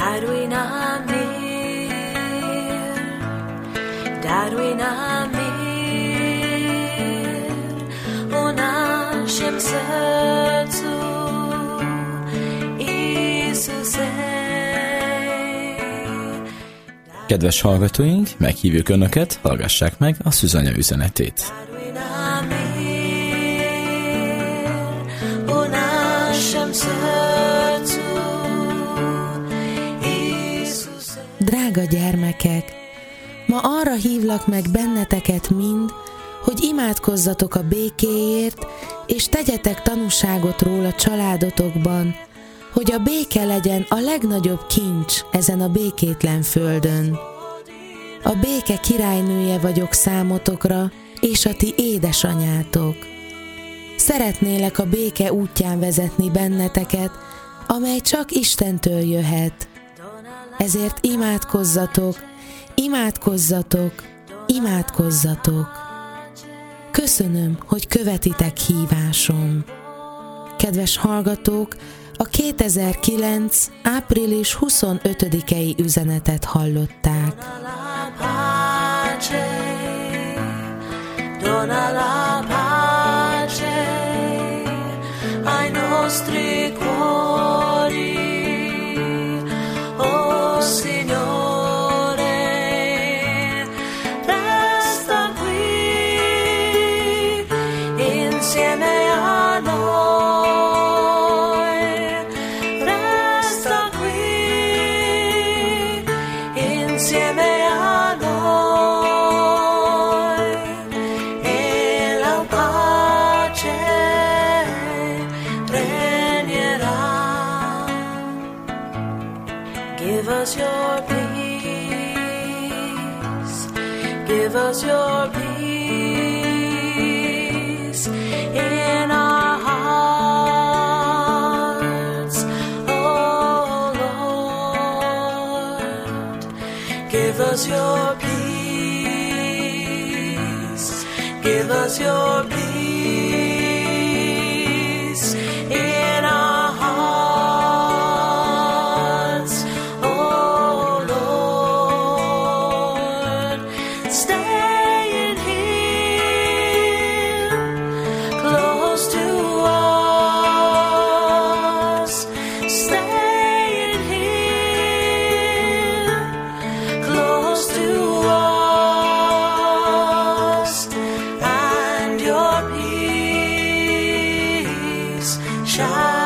darui namir u našem srcu, Iisuse. Kedves hallgatóink, meghívjuk Önöket, hallgassák meg a Szűzanya üzenetét. Drága gyermekek, ma arra hívlak meg benneteket mind, hogy imádkozzatok a békéért, és tegyetek tanúságot róla családotokban, hogy a béke legyen a legnagyobb kincs ezen a békétlen földön. A béke királynője vagyok számotokra, és a ti édesanyátok. Szeretnélek a béke útján vezetni benneteket, amely csak Istentől jöhet. Ezért imádkozzatok, imádkozzatok, imádkozzatok. Köszönöm, hogy követitek hívásom. Kedves hallgatók, a 2009. április 25-i üzenetet hallották. Dona la pace ai nostri cuori, oh Signore, resta qui insieme a noi, resta qui insieme a noi. Give us your peace, give us your peace in our hearts, oh Lord. Give us your peace, give us your peace in our hearts. Shine.